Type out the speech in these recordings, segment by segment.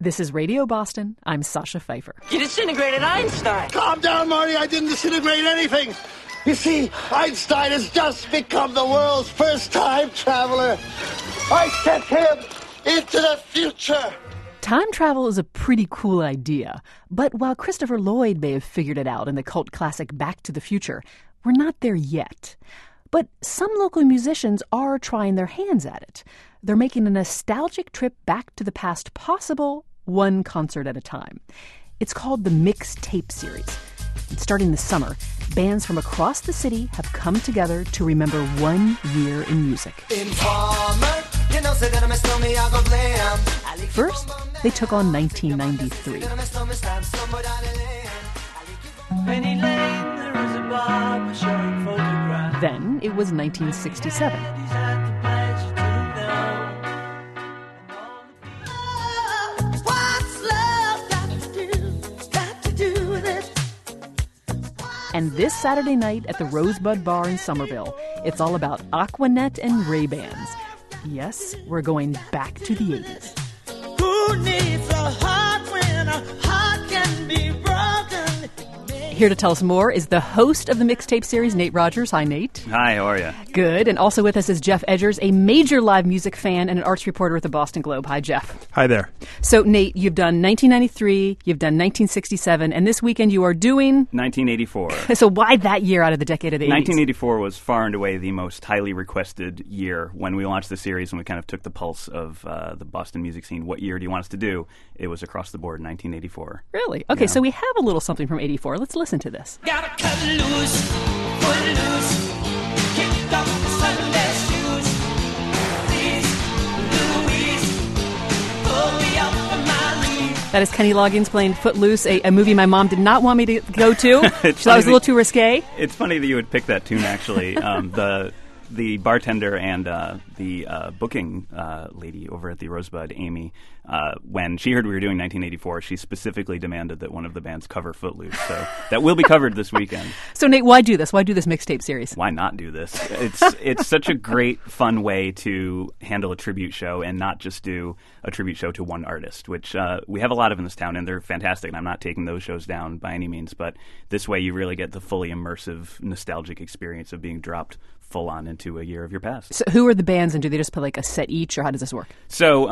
This is Radio Boston. I'm Sasha Pfeiffer. You disintegrated Einstein. Calm down, Marty. I didn't disintegrate anything. You see, Einstein has just become the world's first time traveler. I sent him into the future. Time travel is a pretty cool idea, but while Christopher Lloyd may have figured it out in the cult classic Back to the Future, we're not there yet. But some local musicians are trying their hands at it. They're making a nostalgic trip back to the past possible, one concert at a time. It's called the Mixtape Series. Starting this summer, bands from across the city have come together to remember 1 year in music. First, they took on 1993. Then it was 1967. And this Saturday night at the Rosebud Bar in Somerville, it's all about Aquanet and Ray-Bans. Yes, we're going back to the 80s. Who needs a heart when a heart can be broken? Here to tell us more is the host of the Mixtape Series, Nate Rogers. Hi, Nate. Hi, how are you? Good. And also with us is Jeff Edgers, a major live music fan and an arts reporter at the Boston Globe. Hi, Jeff. Hi there. So, Nate, you've done 1993, you've done 1967, and this weekend you are doing... 1984. So why that year out of the decade of the 80s? 1984 was far and away the most highly requested year when we launched the series and we kind of took the pulse of the Boston music scene. What year do you want us to do? It was across the board, 1984. Really? Okay, so we have a little something from 84. Let's listen to this. Gotta cut loose, foot loose, kick off the Sunday shoes. Please, Louise, pull me up from my knees. That is Kenny Loggins playing Footloose, a movie my mom did not want me to go to. She thought it was a little too risque. It's funny that you would pick that tune, actually. The bartender and the booking lady over at the Rosebud, Amy, when she heard we were doing 1984, she specifically demanded that one of the bands cover Footloose. So that will be covered this weekend. So, Nate, why do this? Why do this mixtape series? Why not do this? It's such a great, fun way to handle a tribute show and not just do a tribute show to one artist, which we have a lot of in this town, and they're fantastic, and I'm not taking those shows down by any means, but this way you really get the fully immersive, nostalgic experience of being dropped full on into a year of your past. So who are the bands, and do they just play like a set each, or how does this work? So,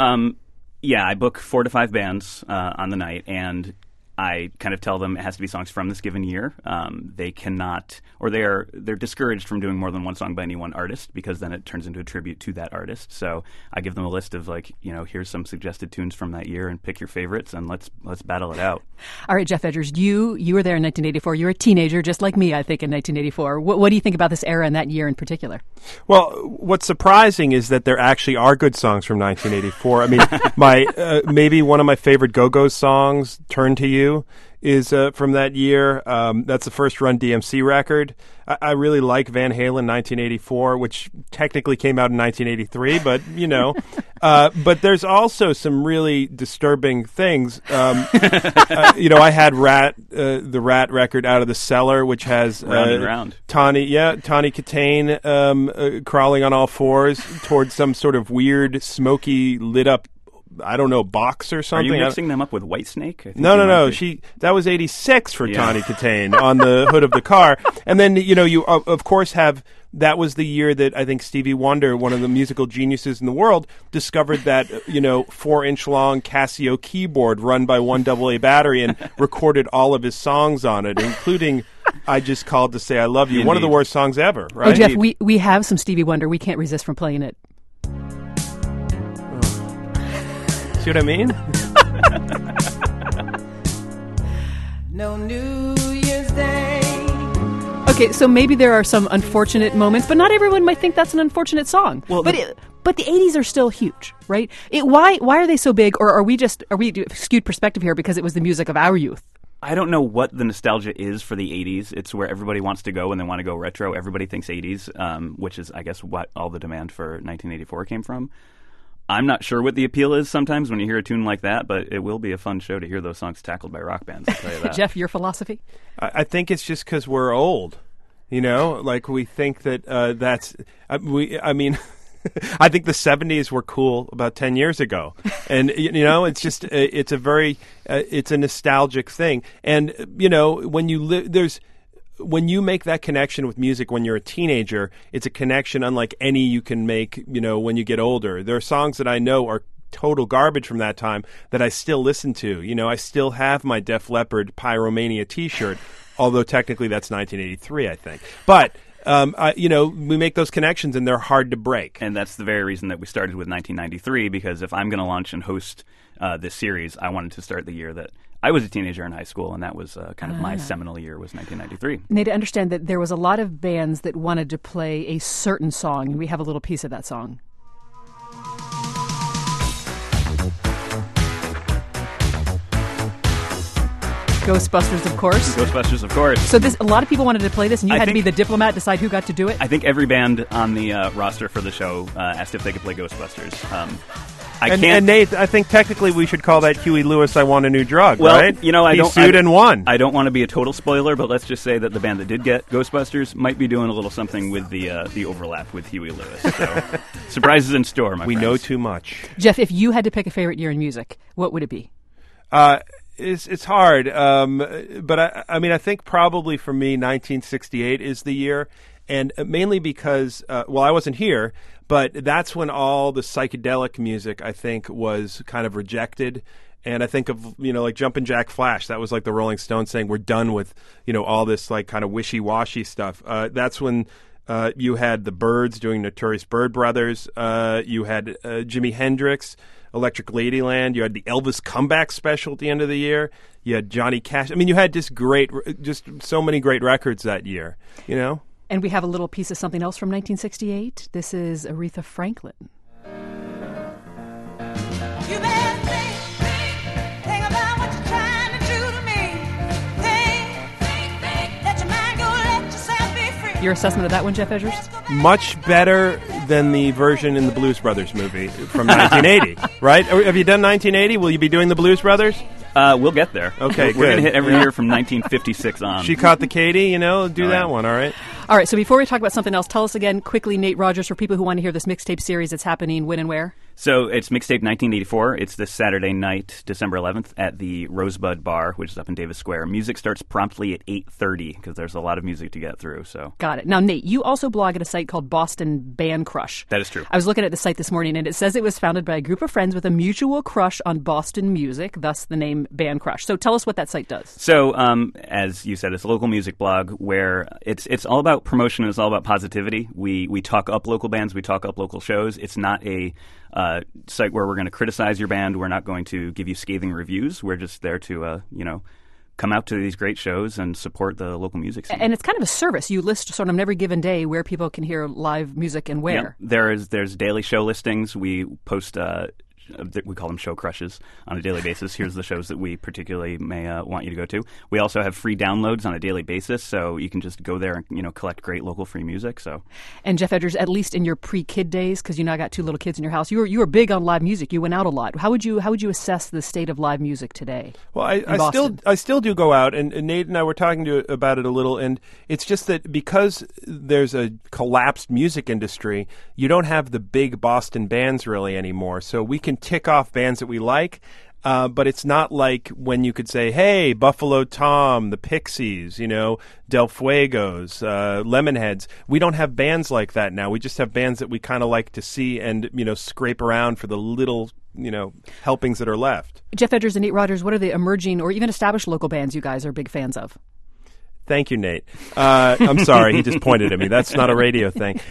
I book 4 to 5 bands on the night, and I kind of tell them it has to be songs from this given year. They cannot, or they're discouraged from doing more than one song by any one artist, because then it turns into a tribute to that artist. So I give them a list of here's some suggested tunes from that year, and pick your favorites, and let's battle it out. All right, Jeff Edgers, you were there in 1984. You were a teenager, just like me, I think, in 1984. What do you think about this era and that year in particular? Well, what's surprising is that there actually are good songs from 1984. I mean, maybe one of my favorite Go-Go songs, "Turn to You," is from that year. That's the first Run DMC record. I really like Van Halen 1984, which technically came out in 1983, but, but there's also some really disturbing things. I had the Rat record, Out of the Cellar, which has Round and Round. Tawny Katane crawling on all fours towards some sort of weird, smoky, lit up, I don't know, box or something. Are you mixing them up with Whitesnake? No. That was 86 for Tawny Katane on the hood of the car. And then, you of course have, that was the year that I think Stevie Wonder, one of the musical geniuses in the world, discovered that, 4-inch long Casio keyboard run by one AA battery and recorded all of his songs on it, including I Just Called to Say I Love You, one of the worst songs ever, right? Oh, Jeff, we have some Stevie Wonder. We can't resist from playing it. See what I mean? No New Year's Day. Okay, so maybe there are some unfortunate moments, but not everyone might think that's an unfortunate song. Well, but the 80s are still huge, right? Why are they so big, or are we skewed perspective here because it was the music of our youth? I don't know what the nostalgia is for the 80s. It's where everybody wants to go when they want to go retro. Everybody thinks 80s, which is, I guess, what all the demand for 1984 came from. I'm not sure what the appeal is sometimes when you hear a tune like that, but it will be a fun show to hear those songs tackled by rock bands, I'll tell you that. Jeff, your philosophy? I think it's just because we're old. We think that that's... I think the 70s were cool about 10 years ago. And, it's just, it's a nostalgic thing. And, when you make that connection with music when you're a teenager, it's a connection unlike any you can make, when you get older. There are songs that I know are total garbage from that time that I still listen to. I still have my Def Leppard Pyromania T-shirt, although technically that's 1983, I think. But we make those connections, and they're hard to break. And that's the very reason that we started with 1993, because if I'm going to launch and host this series, I wanted to start the year that I was a teenager in high school, and that was kind of my seminal year was 1993. Nate, I understand that there was a lot of bands that wanted to play a certain song, and we have a little piece of that song. Ghostbusters, of course. Ghostbusters, of course. So a lot of people wanted to play this, and you had to be the diplomat, decide who got to do it? I think every band on the roster for the show asked if they could play Ghostbusters. And Nate, I think technically we should call that Huey Lewis, I Want a New Drug, well, right? He sued and won. I don't want to be a total spoiler, but let's just say that the band that did get Ghostbusters might be doing a little something with the overlap with Huey Lewis. So, surprises in store, my friends. We know too much. Jeff, if you had to pick a favorite year in music, what would it be? It's hard, but I think probably for me 1968 is the year, and mainly because, I wasn't here, but that's when all the psychedelic music, I think, was kind of rejected. And I think of, like Jumpin' Jack Flash. That was like the Rolling Stones saying, we're done with, all this like kind of wishy-washy stuff. That's when you had the Byrds doing Notorious Byrd Brothers. You had Jimi Hendrix, Electric Ladyland. You had the Elvis comeback special at the end of the year. You had Johnny Cash. You had just so many great records that year, And we have a little piece of something else from 1968. This is Aretha Franklin. You better think about what you're trying to do to me. Think, let your mind go, let yourself be free. Your assessment of that one, Jeff Edgers? Much better than the version in the Blues Brothers movie from 1980, right? Have you done 1980? Will you be doing the Blues Brothers? We'll get there. Okay, We're going to hit every year from 1956 on. She Caught the Katy, do that one, all right? All right, so before we talk about something else, tell us again quickly, Nate Rogers, for people who want to hear this mixtape series that's happening when and where? So it's Mixtape 1984. It's this Saturday night, December 11th, at the Rosebud Bar, which is up in Davis Square. Music starts promptly at 8:30 because there's a lot of music to get through. So got it. Now, Nate, you also blog at a site called Boston Band Crush. That is true. I was looking at the site this morning, and it says it was founded by a group of friends with a mutual crush on Boston music, thus the name Band Crush. So tell us what that site does. So, as you said, it's a local music blog where it's all about promotion and it's all about positivity. We talk up local bands, we talk up local shows. It's not a site where we're going to criticize your band. We're not going to give you scathing reviews. We're just there to, come out to these great shows and support the local music scene. And it's kind of a service. You list sort of on every given day where people can hear live music and where. Yep. There's daily show listings. We post we call them show crushes on a daily basis. Here's the shows that we particularly may want you to go to. We also have free downloads on a daily basis, so you can just go there and collect great local free music. So, and Jeff Edgers, at least in your pre-kid days, because you now got two little kids in your house, you were big on live music. You went out a lot. How would you assess the state of live music today? Well, I still do go out, and Nate and I were talking about it a little, and it's just that because there's a collapsed music industry, you don't have the big Boston bands really anymore. So we can tick off bands that we like, but it's not like when you could say, hey, Buffalo Tom, the Pixies, Del Fuegos, Lemonheads. We don't have bands like that now. We just have bands that we kind of like to see and, scrape around for the little, helpings that are left. Jeff Edgers and Nate Rogers, what are the emerging or even established local bands you guys are big fans of? Thank you, Nate. I'm sorry, he just pointed at me. That's not a radio thing.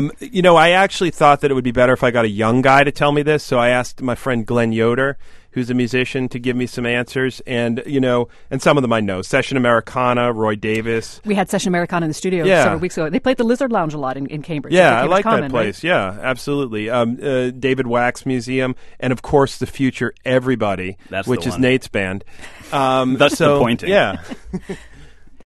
I actually thought that it would be better if I got a young guy to tell me this, so I asked my friend Glenn Yoder, who's a musician, to give me some answers. And, and some of them I know. Session Americana, Roy Davis. We had Session Americana in the studio several weeks ago. They played the Lizard Lounge a lot in Cambridge. Yeah, I like that place. Right? Yeah, absolutely. David Wax Museum, and, of course, the future Everybody, which is Nate's band. That's the pointing. Yeah.